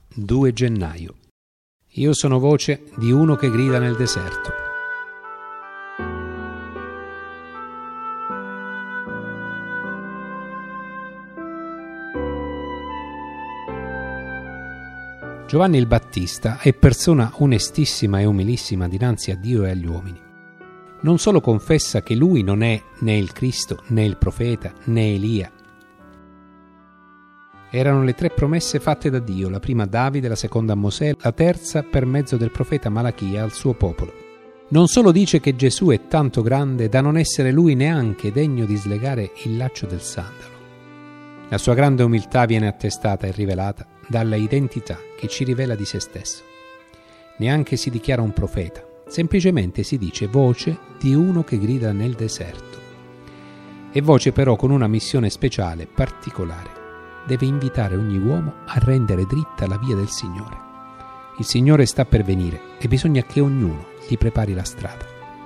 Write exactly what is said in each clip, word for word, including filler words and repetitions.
due gennaio. Io sono voce di uno che grida nel deserto. Giovanni il Battista è persona onestissima e umilissima dinanzi a Dio e agli uomini. Non solo confessa che lui non è né il Cristo, né il profeta, né Elia. Erano le tre promesse fatte da Dio, la prima a Davide, la seconda a Mosè, la terza per mezzo del profeta Malachia al suo popolo. Non solo dice che Gesù è tanto grande da non essere lui neanche degno di slegare il laccio del sandalo. La sua grande umiltà viene attestata e rivelata dalla identità che ci rivela di se stesso. Neanche si dichiara un profeta, semplicemente si dice voce di uno che grida nel deserto. E voce però con una missione speciale, particolare. Deve invitare ogni uomo a rendere dritta la via del Signore. Il Signore sta per venire e bisogna che ognuno gli prepari la strada.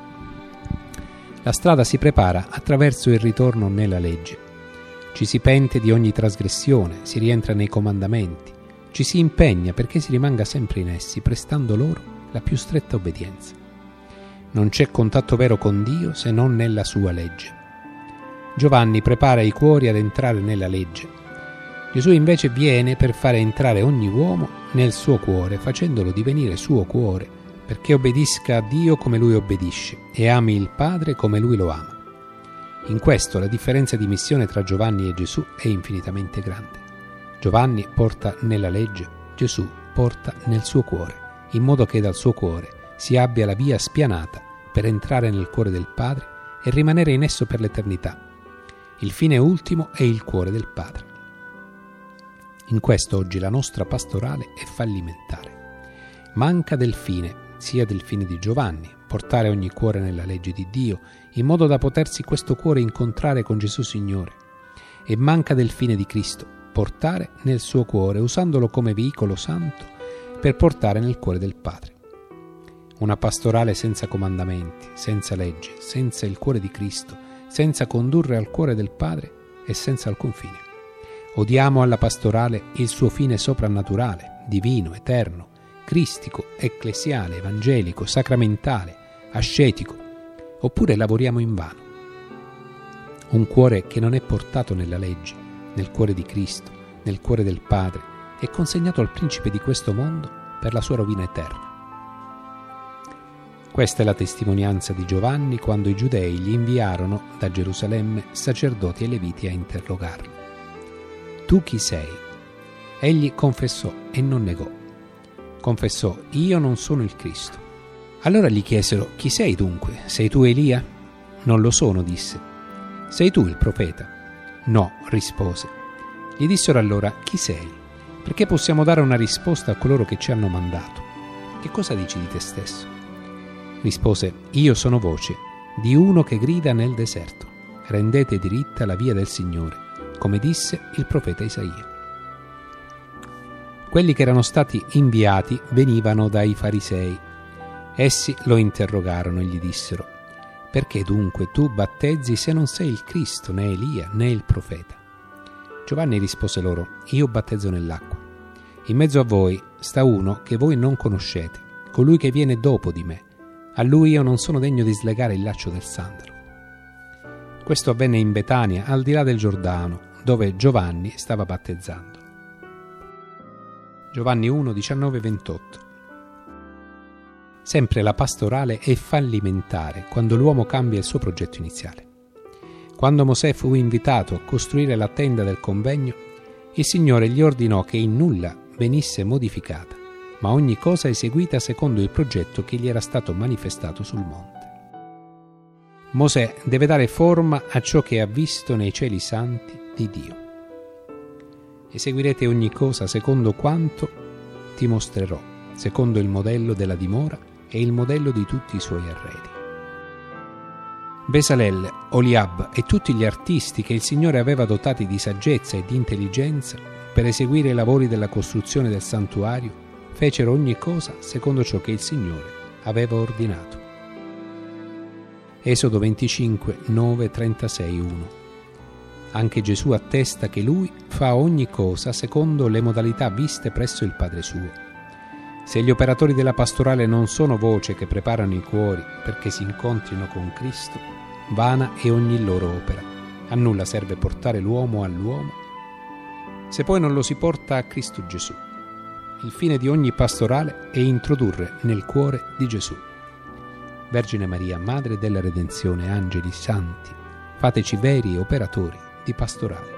La strada si prepara attraverso il ritorno nella legge. Ci si pente di ogni trasgressione, si rientra nei comandamenti, ci si impegna perché si rimanga sempre in essi, prestando loro la più stretta obbedienza. Non c'è contatto vero con Dio se non nella sua legge. Giovanni prepara i cuori ad entrare nella legge. Gesù invece viene per fare entrare ogni uomo nel suo cuore, facendolo divenire suo cuore, perché obbedisca a Dio come lui obbedisce e ami il Padre come lui lo ama. In questo la differenza di missione tra Giovanni e Gesù è infinitamente grande. Giovanni porta nella legge, Gesù porta nel suo cuore, in modo che dal suo cuore si abbia la via spianata per entrare nel cuore del Padre e rimanere in esso per l'eternità. Il fine ultimo è il cuore del Padre. In questo oggi la nostra pastorale è fallimentare. Manca del fine, sia del fine di Giovanni, portare ogni cuore nella legge di Dio, in modo da potersi questo cuore incontrare con Gesù Signore. E manca del fine di Cristo, portare nel suo cuore, usandolo come veicolo santo per portare nel cuore del Padre. Una pastorale senza comandamenti, senza legge, senza il cuore di Cristo, senza condurre al cuore del Padre e senza alcun fine. Odiamo alla pastorale il suo fine soprannaturale, divino, eterno, cristico, ecclesiale, evangelico, sacramentale, ascetico, oppure lavoriamo invano. Un cuore che non è portato nella legge, nel cuore di Cristo, nel cuore del Padre, è consegnato al principe di questo mondo per la sua rovina eterna. Questa è la testimonianza di Giovanni quando i giudei gli inviarono da Gerusalemme sacerdoti e leviti a interrogarlo. Tu chi sei? Egli confessò e non negò. Confessò, io non sono il Cristo. Allora gli chiesero, chi sei dunque? Sei tu Elia? Non lo sono, disse. Sei tu il profeta? No, rispose. Gli dissero allora, chi sei? Perché possiamo dare una risposta a coloro che ci hanno mandato. Che cosa dici di te stesso? Rispose, io sono voce di uno che grida nel deserto. Rendete diritta la via del Signore, come disse il profeta Isaia. Quelli che erano stati inviati venivano dai farisei. Essi lo interrogarono e gli dissero, perché dunque tu battezzi se non sei il Cristo, né Elia, né il profeta? Giovanni rispose loro, io battezzo nell'acqua. In mezzo a voi sta uno che voi non conoscete, colui che viene dopo di me. A lui io non sono degno di slegare il laccio del sandalo. Questo avvenne in Betania, al di là del Giordano, dove Giovanni stava battezzando. Giovanni uno, diciannove ventotto. Sempre la pastorale è fallimentare quando l'uomo cambia il suo progetto iniziale. Quando Mosè fu invitato a costruire la tenda del convegno, il Signore gli ordinò che in nulla venisse modificata, ma ogni cosa eseguita secondo il progetto che gli era stato manifestato sul monte. Mosè deve dare forma a ciò che ha visto nei cieli santi di Dio. Eseguirete ogni cosa secondo quanto ti mostrerò, secondo il modello della dimora e il modello di tutti i suoi arredi. Besalel, Oliab e tutti gli artisti che il Signore aveva dotati di saggezza e di intelligenza per eseguire i lavori della costruzione del santuario, fecero ogni cosa secondo ciò che il Signore aveva ordinato. Esodo venticinque, nove, trentasei, uno. Anche Gesù attesta che Lui fa ogni cosa secondo le modalità viste presso il Padre suo. Se gli operatori della pastorale non sono voce che preparano i cuori perché si incontrino con Cristo, vana è ogni loro opera. A nulla serve portare l'uomo all'uomo se poi non lo si porta a Cristo Gesù. Il fine di ogni pastorale è introdurre nel cuore di Gesù. Vergine Maria, Madre della Redenzione, angeli santi, fateci veri operatori di pastorale.